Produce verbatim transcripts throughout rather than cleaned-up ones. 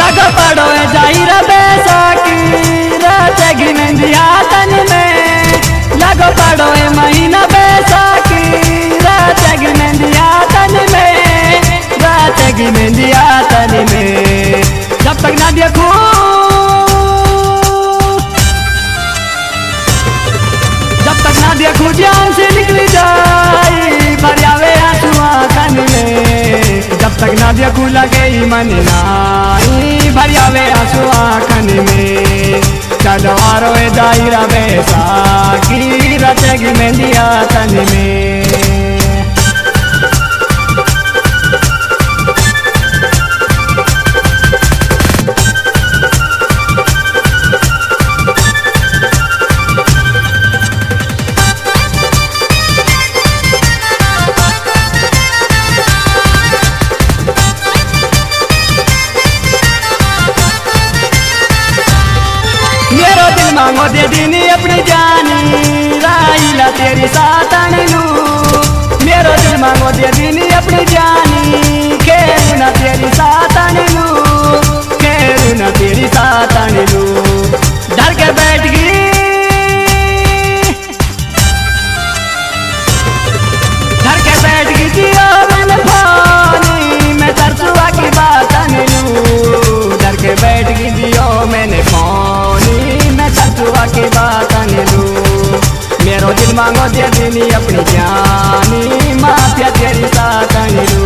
लगो पड़ो है जाहिर बैसाखी रातेगी मेहंदी हाथन में। लगो पड़ो है महीना बैसाखी रातेगी मेहंदी हाथन में। रातेगी मेहंदी हाथन में। जब तक ना देखूं जब तक ना देखूं जान से निकली जाई भरियावे आंसू आँखन में। जब तक ना देखूं लगे ही मन नाई भरियावे आंसू आँखन में। चलो आरो ए दायरा बैसाखी रचेगी मेहंदी हाथन में। मेरो दिल मांगो दे दीनी अपनी जानी राइला तेरी सातन लू। मेरो दिल मांगो दे दीनी अपनी जानी खेलू ना तेरी सातन लू। खेलू ना तेरी सातन लू। डर के बैठ गई डर के बैठ गई जियो मैंने पानी मैं तरसुआ की बातन लू। डर के बैठ गई जियो मैंने पानी तरसुआ की बातन लू। मेरो दिल मांगो दे दीनी अपनी जानी माफिया तेरी सातन लू।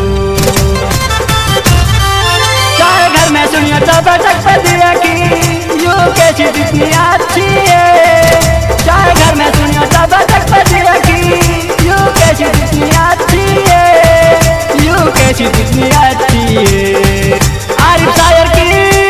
चाहे घर में सुनियो तो बैठक पे दिया की यू कैसी जितनी अच्छी है। चाहे घर में सुनियो तो बैठक पे दिया की यू कैसी जितनी अच्छी है। यू कैसी जितनी अच्छी है। आरिफ शायर की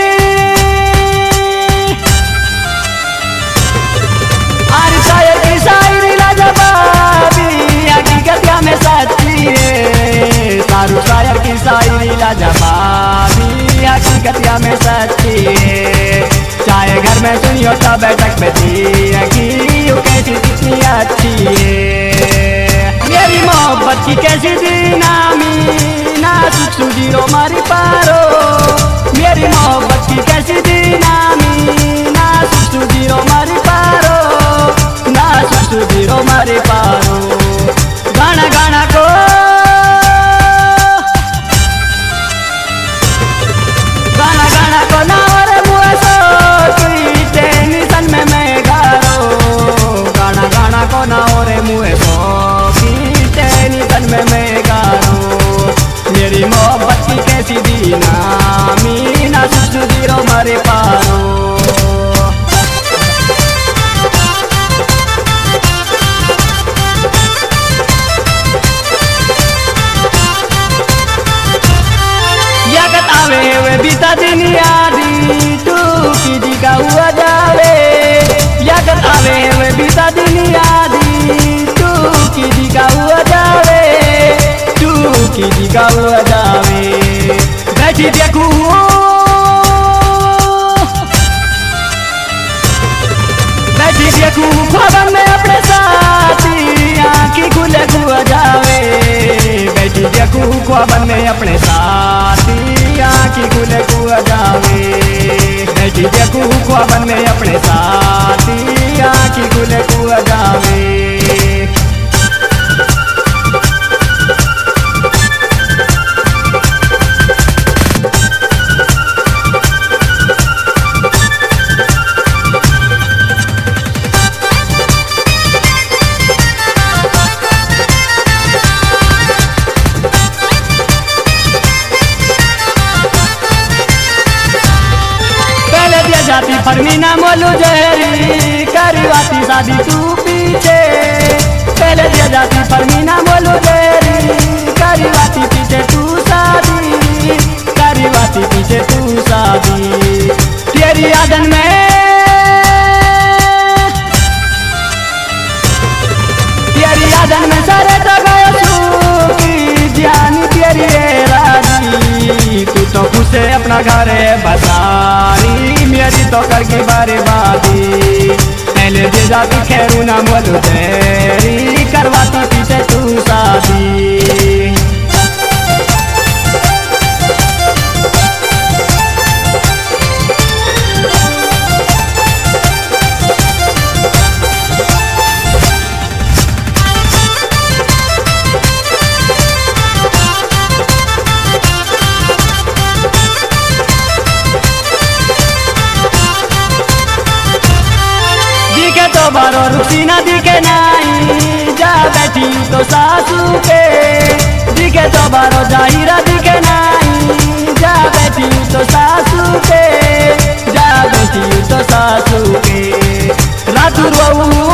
शायर की शायरी लाजवाबी हकीकतिया में सच्ची है। सारू शायर की शायरी लाजवाबी हकीकतिया में सच्ची है। चाहे घर में सुनियो तो बैठक पे थी यू कैसी कितनी अच्छी है। मेरी मोहब्बत की कैसी दी नामी ना सुख जीरो मारी पारो। मेरी मोहब्बत की कैसी दी नामी ना सुख जीरो मारी पारो। ना सुधीरो मारे पारो। गाना गाना को गाना गाना को ना और मुआ सोची टेंशन में मैं गारो। गाना गाना को ना और मुए सोची टेंशन में मैं गारो। मेरी मोहब्बत की कैसी दी नामी ना सुधीरो मारे पारो। आवे वे बीता दिन यादी तू की दिखा हुआ जावे। याद आवे वे बीता दिन यादी तू की दिखा हुआ जावे। तू की दिखा हुआ जावे। बैठी देखूं बैठी देखूं ख्वाब में अपने साथी आँखी खुले हुआ जावे। बैठी देखूं ख्वाब में अपने साथी आँखी खुले हुआ जावे। बैठी देखूं ख्वाब में अपने साथी आँखी खुले हुआ जावे। जाती फरमीना मोलू जहरी करवाती शादी तू पीछे। पहले दिया जाती फरमीना मोलू जहरी करवाती पीछे तू शादी। करवाती पीछे तू शादी। तेरी यादन में तेरी यादन में सारे जगह सूखी जानी तेरी राजी। तू तो खुश है अपना घर है बसारी मेरी तो करके बर्बादी। पहले दे जाती खैरू ना बोलो तेरी करवाती पीछे तू शादी। बारो रुचि ना दिखे नाई जा बैठी तो सासू के दिखे तो बारो जाहिरा दिखे नाई जा बैठी तो सासू के जा बैठी तो सासू के रातू रहू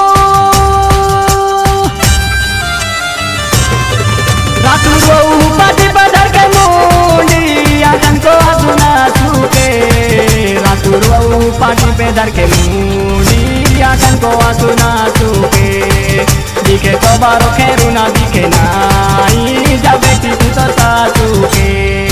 रातू रहू पाटी पधर के मुंडी आंगन को सुना चुके रातू रहू पाटी पे धर के मुंडी आंगन को सुना चुके दिखे तो बारो खेरू ना दिखे नाई जा बेटी तू तो सासू के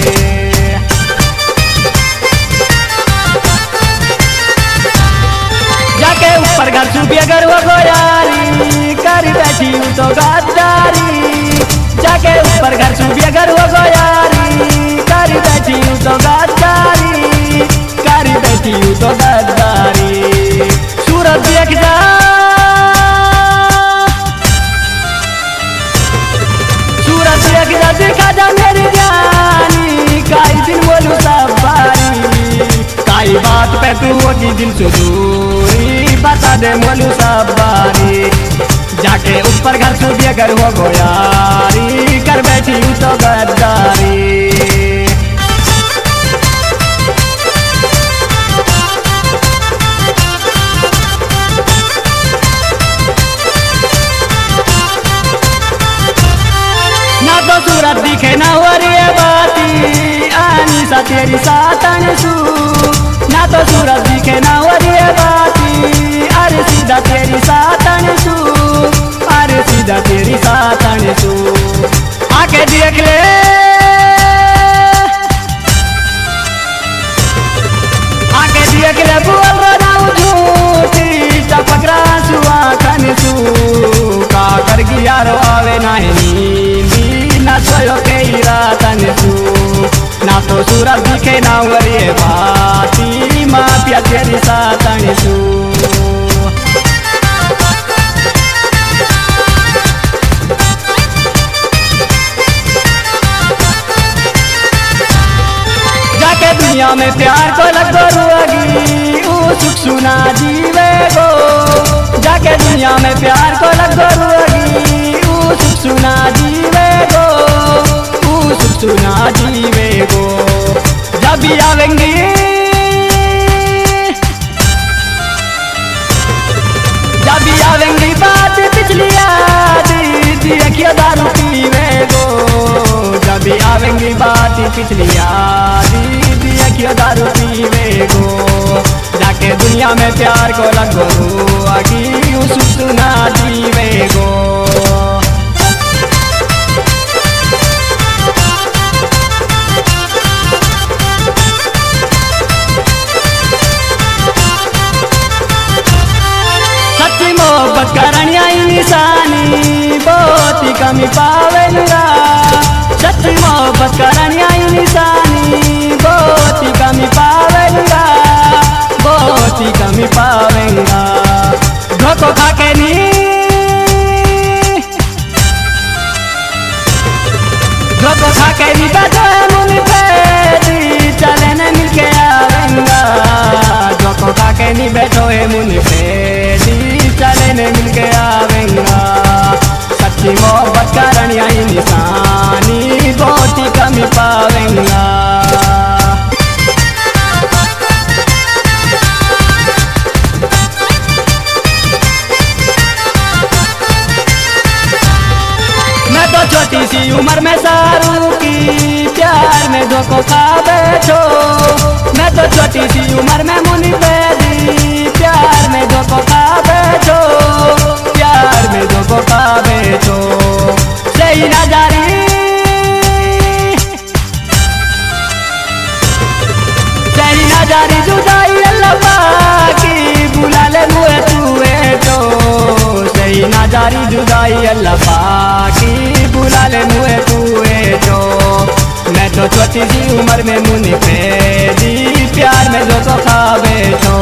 जाके ऊपर घर छुपी अगर वो गोयारी कर बैठी हूँ तो गद्दारी जाके ऊपर घर छुपी अगर वो गोयारी कर बैठी हूँ तो गद्दारी कर बैठी हूँ तो गद्दारी सूरत देख जा सूरत देख जा देखा जा मेरी जानी काई दिन बोलूँ सब बारी काई बात पे तू होगी दिन से दूरी बता दे बोलूँ सब बारी जाके ऊपर घर छुपी अगर वो गोयारी कर बैठी हूँ तो गद्दारी ना तो सूरत दिखे ना वरिए बाती आनी सा तेरी सातन सू ना तो सूरत दिखे ना वरिए बाती अरे सीधा तेरी सातन सू अरे सीधा तेरी सातन सू आके देख ले आके देख ले बोल रहा हूँ झूठी चपकरा सुआ खन सू का कर गिया रो आवे नहीं ना सोयो के रातन सू ना तो सूरत दिखे ना वरिए बाती माफिया तेरी सातन सू जाके दुनिया में प्यार को लग रुआगी ऊ सुख सुना जीवे गो जाके दुनिया में प्यार को लग रुआगी ऊ सुख सुना जीवे गो ऊ सुख सुना जीवे गो जब भी आवेंगी जब भी आवेंगी बात पिछली याद देखिए दारू पीवे गो जब भी आवेंगी बात पिछली याद देखिए दारू पीवे गो जाके दुनिया में प्यार को लगो आगी उस सुना जीवे गो सच्ची मोहब्बत करनिया निशानी बहुत ही कमी पावेगा सच्ची मोहब्बत करनिया निशानी बहुत ही कमी पावेगा बहुत ही कमी पावेगा धोखो खाके नी धोखो खाके नी बैठो मुन पे चले न मिलके आवेगा धोखो खाके नी बैठो है मुन पे चले न मिलके आवेगा सच्ची मोहब्बत करनिया निशानी बहुत ही कमी पावेगा मैं तो छोटी सी उम्र में सारू की प्यार में धोखो खा बैठो मैं तो छोटी सी उम्र में मुनि पैदी प्यार में धोखो खा बैठो प्यार में धोखो खा बैठो सही ना जारी सही ना जारी जुदाई अल्लाह पाकी बुला ले मुए तुए तो सही ना जारी जुदाई अल्लाह पाकी बुला ले मुए तुए तो मैं तो छोटी सी उम्र में मुनि पैदी प्यार में धोखो खा बैठो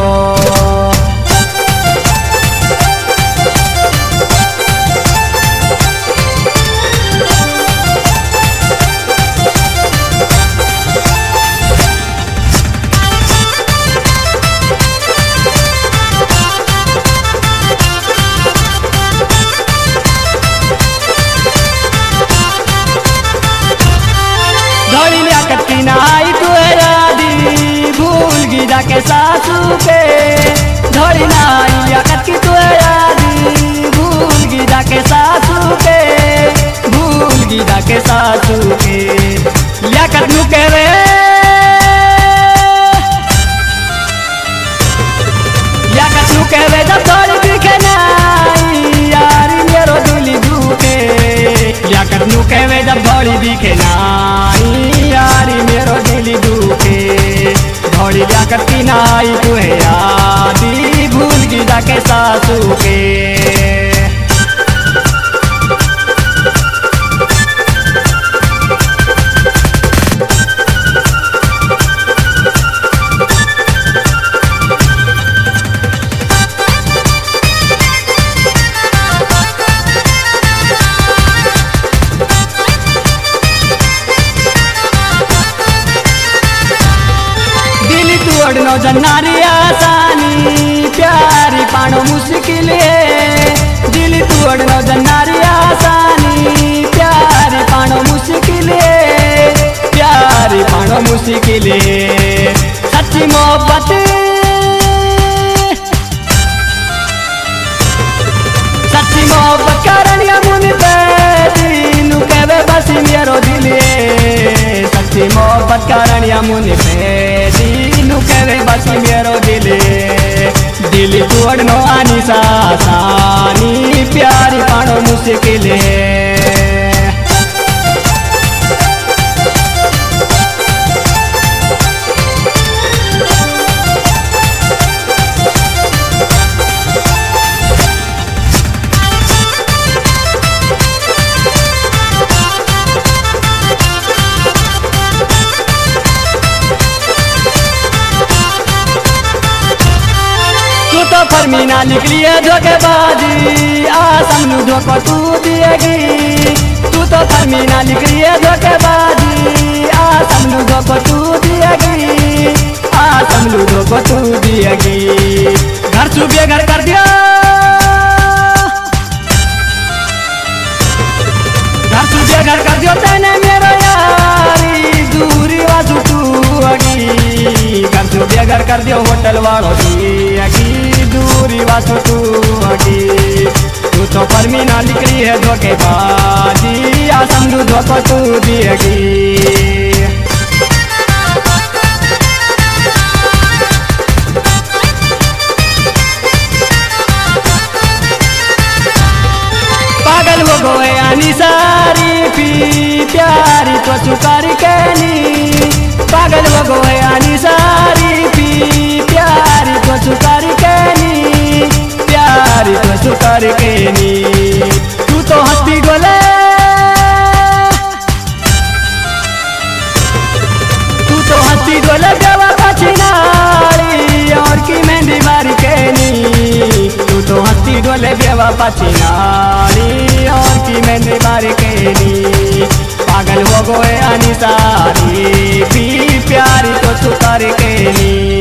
ताकत की नाई तुहे आदि भूल की जाके सासू के। तोड़नो जन्नारी आसानी प्यारी पानो मुश्किल है। दिल तोड़नो जन्नारी आसानी प्यारी पानो मुश्किल है। प्यारी पानो मुश्किल है। सच्ची मोहब्बत सच्ची मोहब्बत कारण या मुन पे दिनु कहवे बस मेरो दिल है। सच्ची मोहब्बत कारण या मुन पे दिनु कहवे बस मेरो दिल है। दिल तोड़नो आनी सासानी प्यारी पानो मुश्किल है। तो फरमीना निकली है धोखेबाजी आसम नु धोखो तू दिएगी। तू तो फरमीना निकली है धोखेबाजी आसम नु धोखो तू दिएगी। आसम नु धोखो तू दिएगी। घर चुपिए घर कर दिया घर चुपिए घर कर दियो तेने मेरो यारी दूरी वाजू तू अगी। घर चुपिए घर कर दियो होटल वालों की अगी दूरी वासु तू अगी। तू तो फरमीना निकली है धोखेबाजी आसम नु धोखो तू दिएगी। पागल हो गए आनी सारी पी प्यारी तो सुकारी कहनी। पागल हो गए आनी सारी पी प्यारी तो सुकारी कहनी। प्यारी तो सुकारी कहनी। तू तो हंसती गोले तू तो हंसती गोले देवा पछिनारी और की मेहंदी मारी कहनी। तू तो हंसती गोले देवा पछिनारी और की मेहंदी मारी कहनी। पागल हो गए आनी सारी पी प्यारी तो सुकारी कहनी।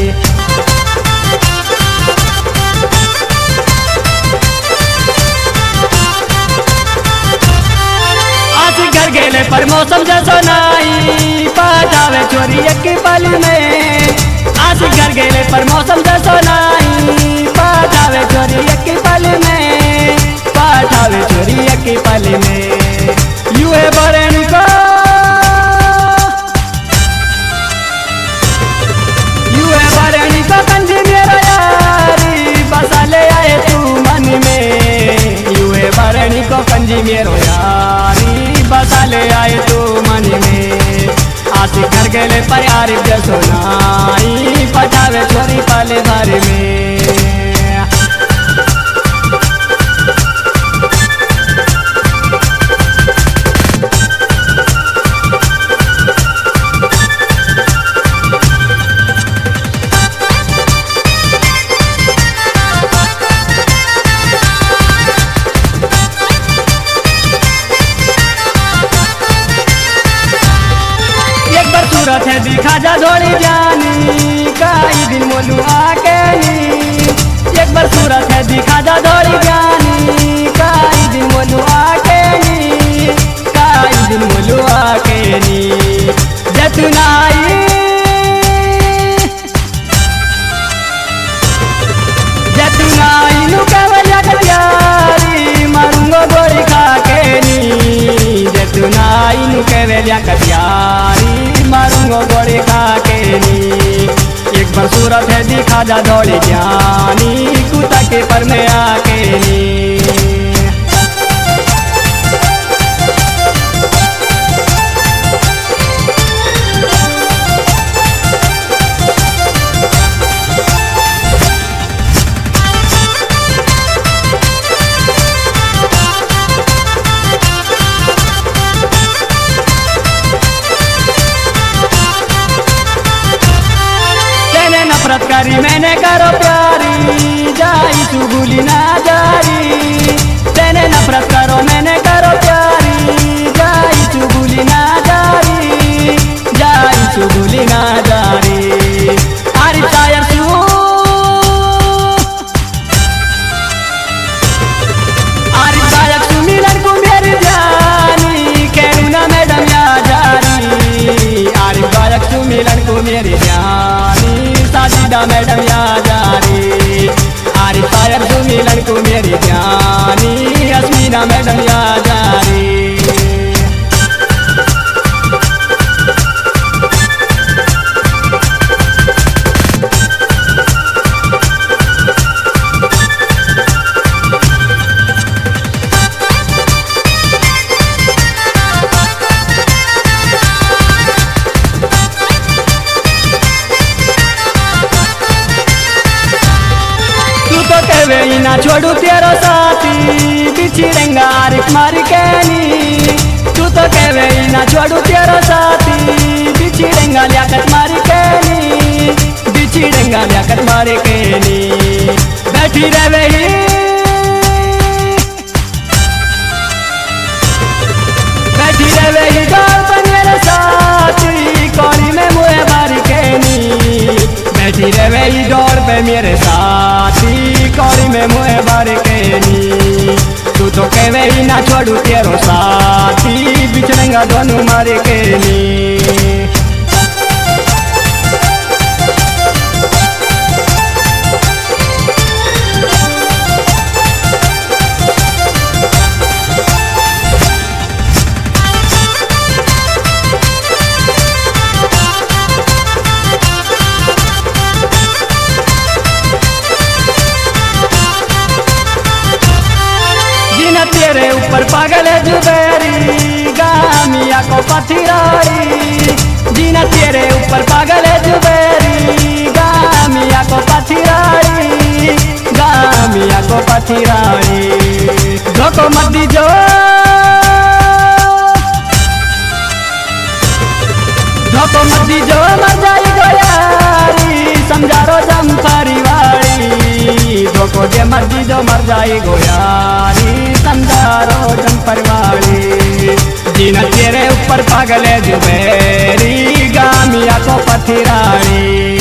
घर गेले पर मौसम जैसो नाई पाजावे चोरी एक पल में। आज घर गेले पर मौसम जैसो नाई पाजावे चोरी एक पल में। पाजावे चोरी एक पल में। यू है बरन को यू है बरन को कंजी मेरा यारी बसा ले आए तू मन में। यू है बरन को कंजी मेरो यारी बसा ले आए तू मन में। आस घर गेले प्यार जसो नाई पटावे चोरी पाले भर में। सूरत है दिखा जा धोड़ी जानी काई दिन मोलू आके नी। एक बार सूरत है दिखा जा धोड़ी जानी काई दिन मोलू आके नी। काई दिन मोलू आके नी। जतनाई जतनाई नु केवल यारी मारूंगो गोली खा के नी। जतनाई नु केवल यारी मारूंगो गोली खा के नी। एक बार सूरत है दिखा जा दौड़ी जानी कुत्ता के पर में आके नी। नफरत करी मैंने करो प्यारी जाई तू भूली ना जारी तेने नफरत करो मैंने करो प्यारी जाई तू भूली ना जारी जाई तू भूली ना जारी आरी शायर तू आरी शायर तू मिलन को मेरी जानी कहूँ ना मैडम या जारी आरी शायर तू मिलन को मेरी जानी साजिदा मैडम या जारी आरी शायर तू मिलन को मेरी जानी अस्मीना मैडम या जारी कहवे ना छोड़ू तेरो साथी बिछड़ेंगा आरिफ मारी कहनी तू तो कहवे ना छोड़ू तेरो साथी बिछड़ेंगा लियाकत मारी कहनी बिछड़ेंगा लियाकत मारी कहनी बैठी रहे ही बैठी रहे ही गाल पर मेरे साथी कौड़ी में मुहे मारी कहनी बैठी रहे ही डोर पे मेरे साथी कौड़ी में मुहे बार कहनी तू तो कहवे ही ना छोड़ू तेरो साथी बिछड़ेंगा दोनों मारे कहनी तेरे ऊपर पागल है जुबेरी गामिया को पथिराई जीना तेरे ऊपर पागल है जुबेरी गामिया को पथिराई गामिया को पथिराई धोखो मत दीजो धोखो मत दीजो मर जाई गोयारी समझारो जम परिवारी धोखो दे मत दीजो मर जाई गोयारी समझारो जम परिवारी जीना तेरे ऊपर पागल है जुबेरी गामिया को पथिराई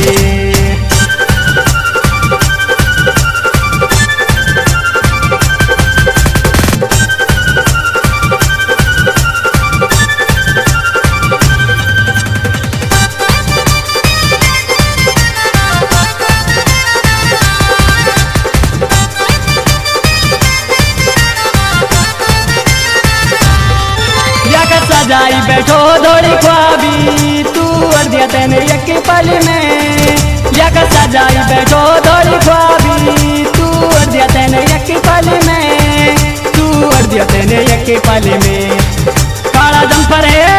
सजाई बैठो दौड़ी ख्वाबी तू और दिया तेने एक पल में या का सजाई बैठो दौड़ी ख्वाबी तू और दिया तेने एक पल में तू और दिया तेने एक पल में काला जंपर है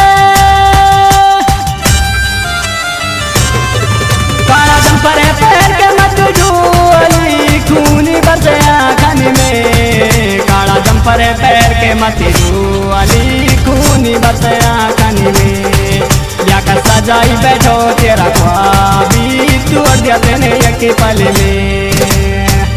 काला जंपर है पैर के मत डोली खूनी बरसे आँखन में काला जंपर है पैर के मत डोली खूनी बरसे आँखन में या का सजाई बैठो तेरा ख्वाबी तू और दिया तेने एक पल में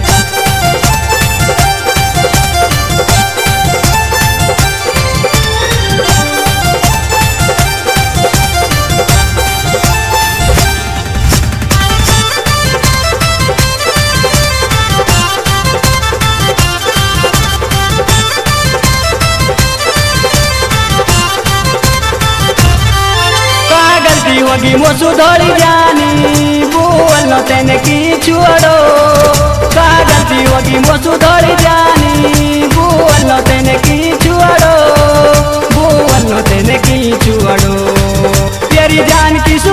होगी मोसू धोड़ी जानी बोल तेने की छोड़ो का गलती होगी मोसू धोड़ी जानी बोल तेने की छोड़ो बोल तेने की छोड़ो तेरी जान की सू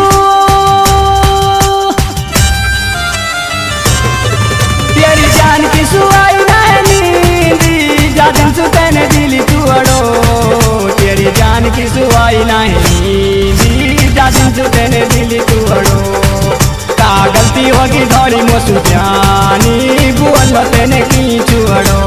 तेरी जान की सुई नहीं जा दिन सु तेने दिली छोड़ो तेरी जान की सुई नहीं दिन से तेने दिली तुअड़ो का गलती होगी धोड़ी मोसू जानी बोल तेने की चुअड़ो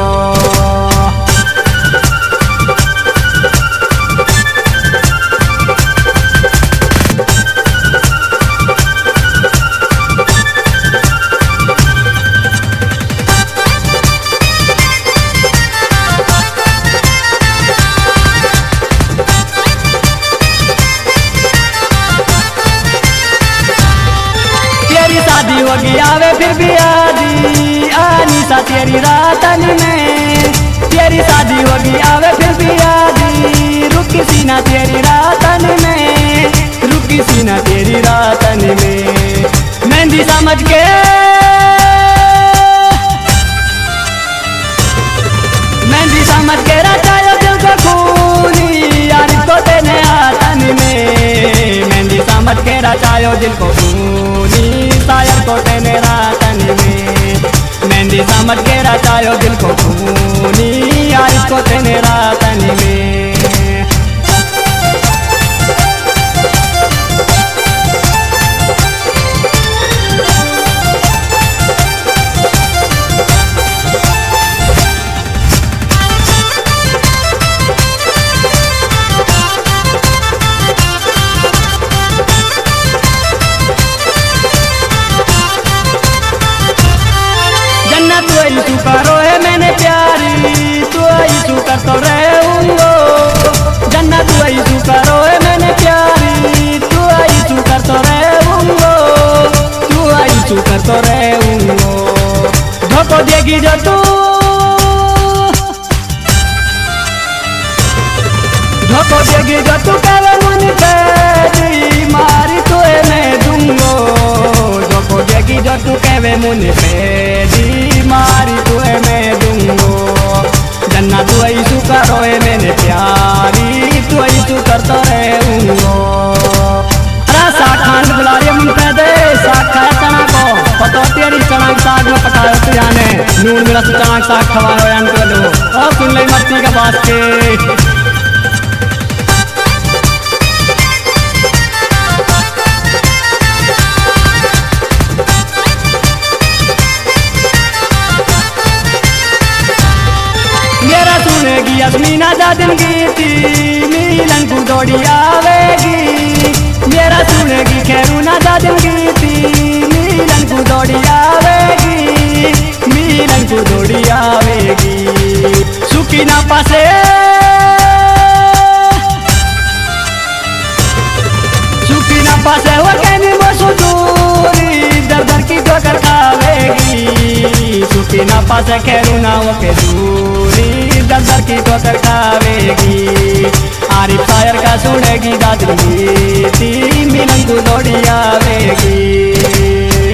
होगी आवे फिर भी आधी आनिशा तेरी रातन में, तेरी शादी होगी आवे फिर भी आधी रुकी सीना तेरी रातन में, रुकी सीना तेरी रातन में। मेहंदी समझ के मेहंदी समझ के रचायो दिल को खूनी यार को तेने आतन में, मेहंदी समझ के रचायो दिल को खूनी शायर को तेने रातन में, मेहंदी समझ के रचायो दिल को खूनी यार को तेने रातन में। तू करो है मैंने प्यारी तू आई तू कर तो रहूंगो, जन्नत तू आई तू करो है मैंने प्यारी तू आई तू कर तो रहूंगो, तू आई तू कर तो रहूंगो। धोखो देगी जो तू धोखो देगी जो तू कहे मुन पे मारी तो मैं दूंगो, धोखो देगी जो तू कहे मुन पे मारी तुए मैं दूंगो। जन्ना तू ऐसू करो है मैंने प्यारी तू ऐसू करता रहूंगो। अरे साखान बुला रही मुन पे दे साग खाया चना को पतो तेरी चना साग में पकायो तू जाने नून मिला तू चना साग खवायो यान को दो और सुन ले मस्ती का बात के। सुनेगी यस्मीना दादिन गीती मिलन को दौड़ी आवेगी, मेरा सुनेगी खैरूना दादिन गीती मिलन को दौड़ी आवेगी, मिलन को दौड़ी आवेगी। सुखी ना पासे सुखी ना पासे वो कहनी वो दूरी दर दर की ठोकर खावेगी, सुखी ना पासे खैरूना वो के दूरी दर की ठोकर खावेगी। आरिफ शायर का सुनेगी दादिन गीती मिलन को दौड़ी आवेगी।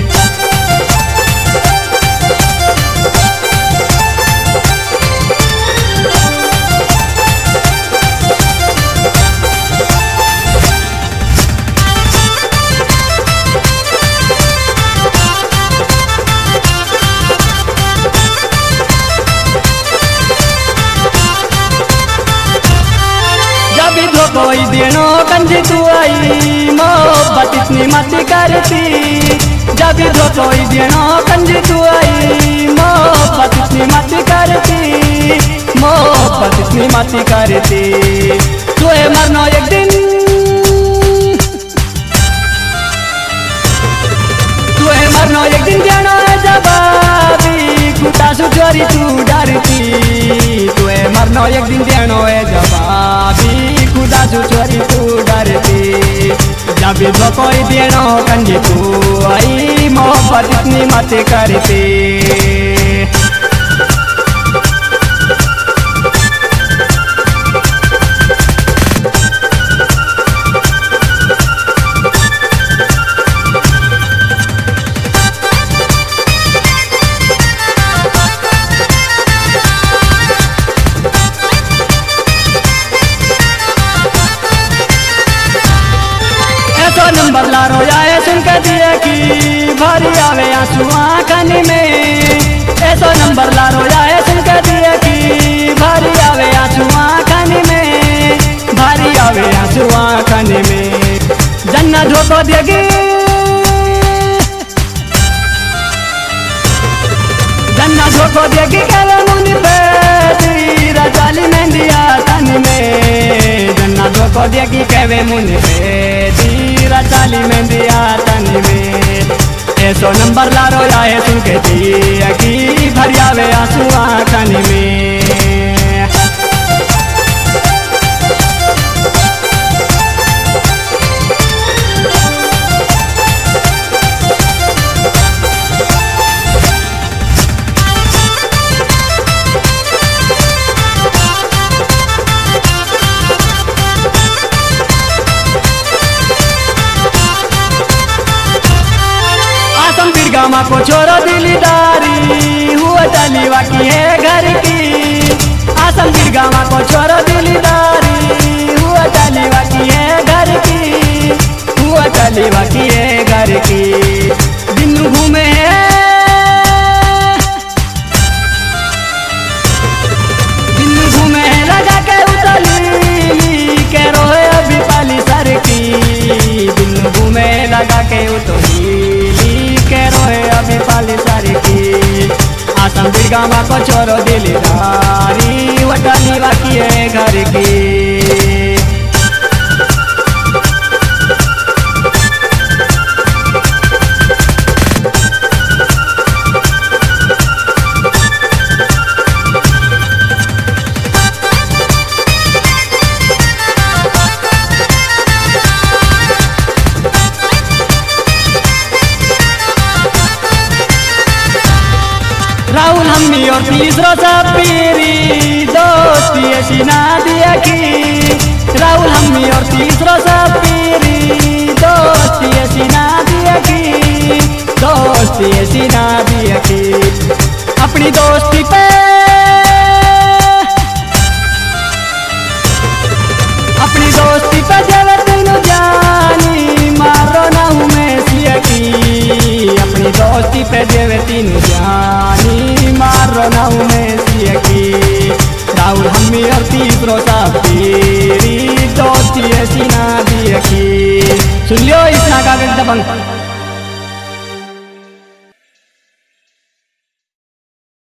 कोई दिनों कंजी तू आई मोहब्बत इतनी मत करती, जब तो कोई दिनों कंजी तू आई मोहब्बत इतनी मत करती, मोहब्बत इतनी मत करती। तू है मरना एक दिन तू है मरना एक दिन देना है जवाबी कुटा सुचोरी तू डरती, तू है मरना एक दिन देना है जवाबी खुदा चोरी तू डरती। जब तो कोई देनो कंजी तू आई मोहब्बत इतनी मत करती। नंबर लारो आए सुन के दिए की भरी आवे आंसू आँखन में, ऐसो नंबर लारो आए सुन के दिए की भरी आवे आंसू आँखन में, भरी आवे आंसू आँखन में। जन्नत धोखो देगी जन्नत धोखो देगी कहे मुन पे रचाली मेहंदी आतन में, जन्नत धोखो देगी कहे मुन पे रचाली मेहंदी आतन में। ऐसो नंबर लारो आए सुन के दिया की भरी आवे आंसू आँखन में। गामा को छोड़ो दिलदारी हुआ चली बाकी है घर की। आसमगीर गामा को छोड़ो दिलदारी हुआ चली बाकी है घर की, हुआ चली बाकी है घर की। दिन घूमे है दिन घूमे है लगा के उतली के रोए अभी पाली सर की। दिन घूमे लगा के उतली के रोए अभी पाली सर की। आसमगीर गामा को छोड़ो दिलदारी वटाली बाकी है घर की। राहुल हम्मी और तीसरा सब पीरी दोस्ती ऐसी ना दिया की। राहुल हम्मी और तीसरा सब पीरी दोस्ती ऐसी ना दिया की, दोस्ती ऐसी ना दिया की। अपनी दोस्ती पे अपनी दोस्ती पे जब तीनों जानी मारो ना हूँ मैं सिया की। अपनी दोस्ती पे जब तीनों जानी मारो ना हूँ मैं सिया की। राहुल हम्मी और तीसरो सब पीरी दोस्ती ऐसी ना दिया की। सुन लियो इतना कागज दबंग।